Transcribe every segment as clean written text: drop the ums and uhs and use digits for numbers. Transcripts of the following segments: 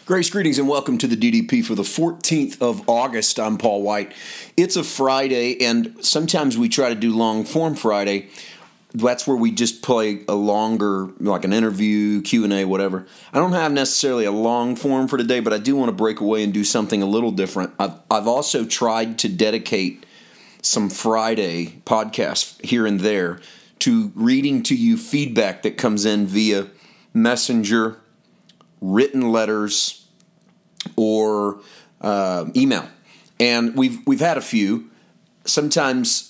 Grace, greetings, and welcome to the DDP for the 14th of August. I'm Paul White. It's a Friday, and sometimes we try to do long form Friday. That's where we just play a longer, like an interview, Q&A, whatever. I don't have necessarily a long form for today, but I do want to break away and do something a little different. I've also tried to dedicate some Friday podcasts here and there to reading to you feedback that comes in via Messenger, written letters, or email. And we've had a few. Sometimes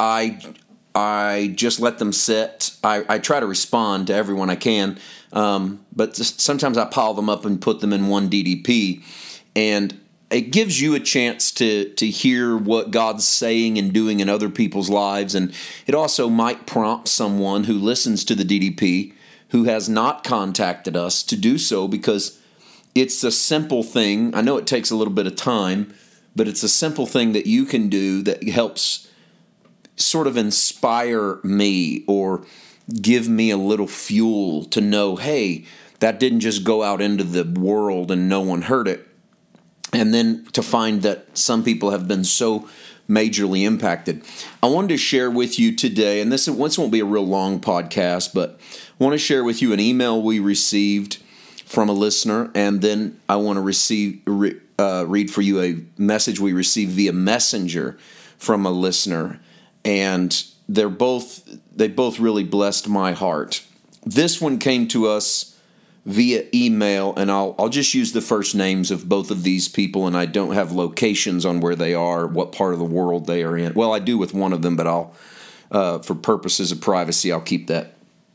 I just let them sit. I try to respond to everyone I can, but sometimes I pile them up and put them in one DDP. And it gives you a chance to hear what God's saying and doing in other people's lives. And it also might prompt someone who listens to the DDP who has not contacted us to do so, because it's a simple thing. I know it takes a little bit of time, but it's a simple thing that you can do that helps sort of inspire me or give me a little fuel to know, hey, that didn't just go out into the world and no one heard it. And then to find that some people have been so majorly impacted. I wanted to share with you today, and this won't be a real long podcast, but I want to share with you an email we received from a listener, and then I want to read for you a message we received via Messenger from a listener, and they both really blessed my heart. This one came to us via email, and I'll just use the first names of both of these people, and I don't have locations on where they are, what part of the world they are in. Well, I do with one of them, but I'll, for purposes of privacy, I'll keep that.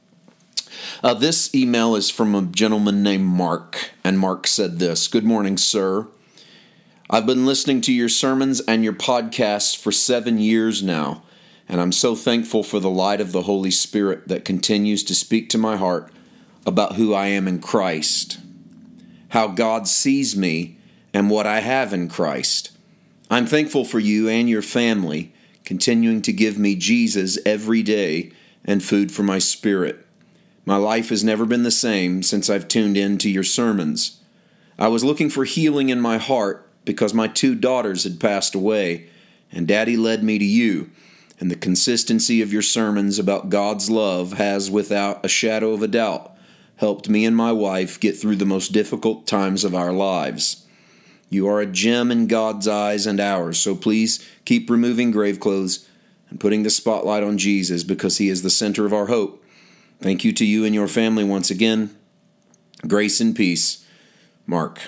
This email is from a gentleman named Mark, and Mark said this: "Good morning, sir. I've been listening to your sermons and your podcasts for 7 years now, and I'm so thankful for the light of the Holy Spirit that continues to speak to my heart about who I am in Christ, how God sees me, and what I have in Christ. I'm thankful for you and your family continuing to give me Jesus every day and food for my spirit. My life has never been the same since I've tuned in to your sermons. I was looking for healing in my heart because my 2 daughters had passed away, and Daddy led me to you, and the consistency of your sermons about God's love has, without a shadow of a doubt, helped me and my wife get through the most difficult times of our lives. You are a gem in God's eyes and ours, so please keep removing grave clothes and putting the spotlight on Jesus, because he is the center of our hope. Thank you to you and your family once again. Grace and peace, Mark."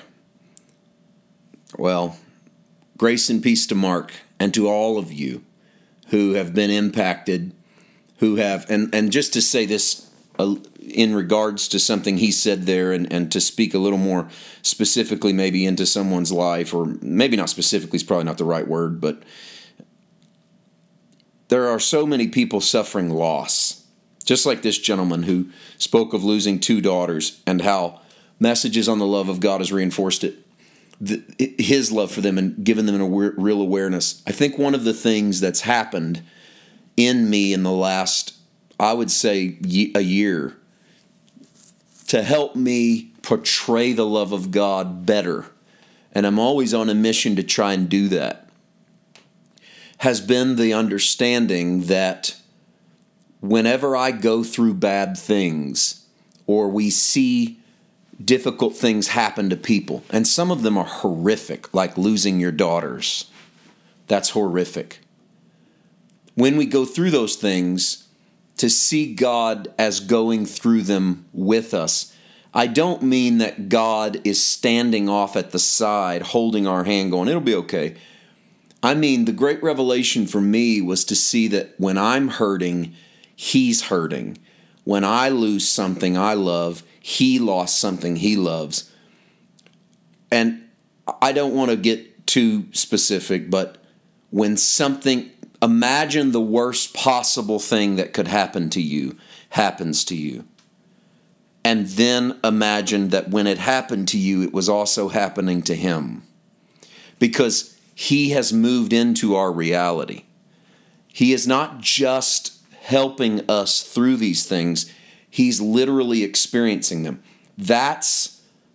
Well, grace and peace to Mark and to all of you who have been impacted, who have, and just to say this in regards to something he said there, and to speak a little more specifically maybe into someone's life, or maybe not specifically is probably not the right word, but there are so many people suffering loss. Just like this gentleman who spoke of losing 2 daughters and how messages on the love of God has reinforced it, his love for them and given them a real awareness. I think one of the things that's happened in me in the last, I would say, a year, to help me portray the love of God better, and I'm always on a mission to try and do that, has been the understanding that whenever I go through bad things, or we see difficult things happen to people, and some of them are horrific, like losing your daughters. That's horrific. When we go through those things, to see God as going through them with us, I don't mean that God is standing off at the side, holding our hand, going, it'll be okay. I mean, the great revelation for me was to see that when I'm hurting, he's hurting. When I lose something I love, he lost something he loves. And I don't want to get too specific, but when something, imagine the worst possible thing that could happen to you happens to you. And then imagine that when it happened to you, it was also happening to him. Because he has moved into our reality. He is not just helping us through these things. He's literally experiencing them. That's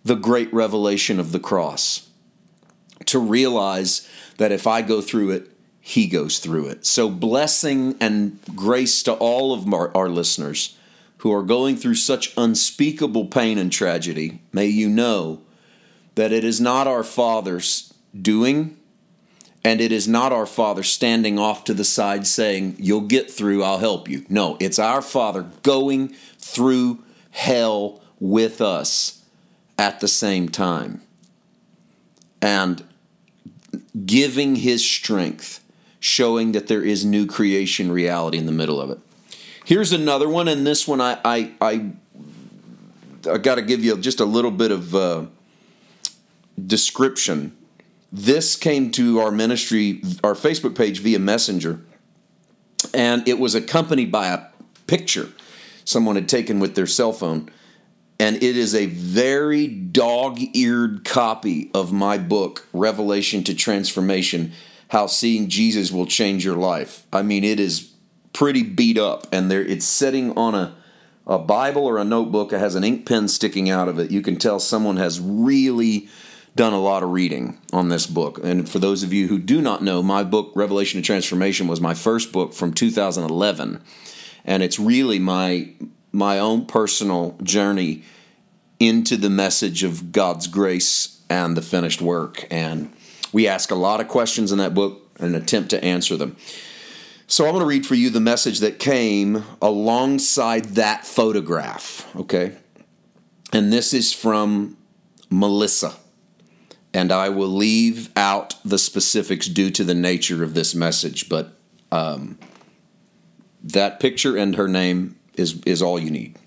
the great revelation of the cross, to realize that if I go through it, he goes through it. So blessing and grace to all of our listeners who are going through such unspeakable pain and tragedy. May you know that it is not our Father's doing, and it is not our Father standing off to the side saying, you'll get through, I'll help you. No, it's our Father going through hell with us at the same time and giving his strength, showing that there is new creation reality in the middle of it. Here's another one, and this one I got to give you just a little bit of description. This came to our ministry, our Facebook page via Messenger, and it was accompanied by a picture someone had taken with their cell phone, and it is a very dog-eared copy of my book, Revelation to Transformation, How Seeing Jesus Will Change Your Life. I mean, it is pretty beat up, and it's sitting on a Bible or a notebook. It has an ink pen sticking out of it. You can tell someone has really done a lot of reading on this book. And for those of you who do not know, my book, Revelation to Transformation, was my first book from 2011. And it's really my own personal journey into the message of God's grace and the finished work. And we ask a lot of questions in that book and attempt to answer them. So I'm going to read for you the message that came alongside that photograph, okay? And this is from Melissa. And I will leave out the specifics due to the nature of this message, but that picture and her name is all you need.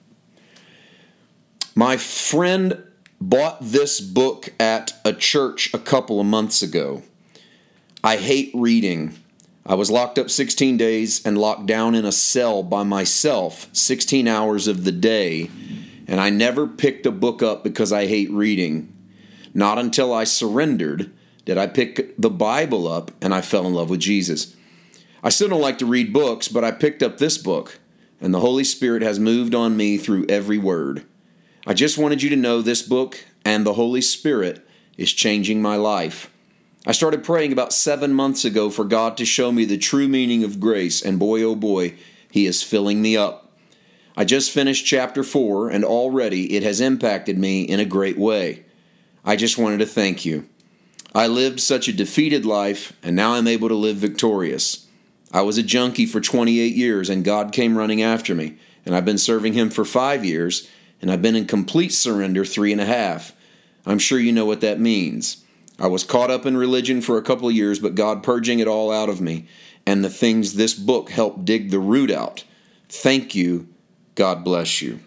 My friend bought this book at a church a couple of months ago. I hate reading. I was locked up 16 days and locked down in a cell by myself 16 hours of the day, and I never picked a book up because I hate reading. Not until I surrendered did I pick the Bible up and I fell in love with Jesus. I still don't like to read books, but I picked up this book, and the Holy Spirit has moved on me through every word. I just wanted you to know this book and the Holy Spirit is changing my life. I started praying about 7 months ago for God to show me the true meaning of grace, and boy, oh boy, He is filling me up. I just finished chapter 4, and already it has impacted me in a great way. I just wanted to thank you. I lived such a defeated life, and now I'm able to live victorious. I was a junkie for 28 years, and God came running after me, and I've been serving Him for 5 years, and I've been in complete surrender 3.5. I'm sure you know what that means. I was caught up in religion for a couple of years, but God purging it all out of me, and the things this book helped dig the root out. Thank you. God bless you.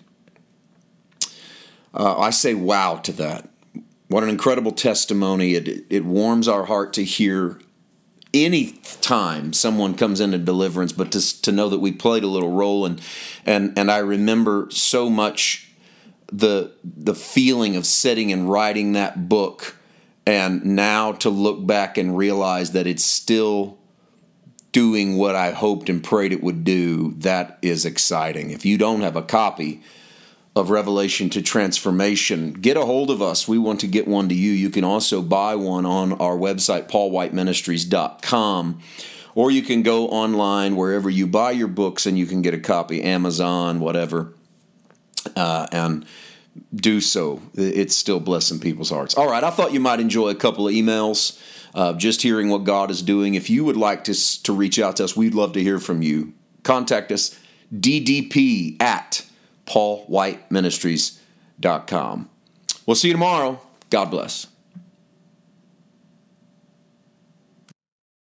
I say wow to that. What an incredible testimony. It warms our heart to hear any time someone comes into deliverance, but to know that we played a little role. And I remember so much the feeling of sitting and writing that book, and now to look back and realize that it's still doing what I hoped and prayed it would do. That is exciting. If you don't have a copy of Revelation to Transformation, get a hold of us. We want to get one to you. You can also buy one on our website, paulwhiteministries.com, or you can go online wherever you buy your books and you can get a copy, Amazon, whatever, and do so. It's still blessing people's hearts. All right, I thought you might enjoy a couple of emails, just hearing what God is doing. If you would like to reach out to us, we'd love to hear from you. Contact us, ddp@paulwhiteministries.com. We'll see you tomorrow. God bless.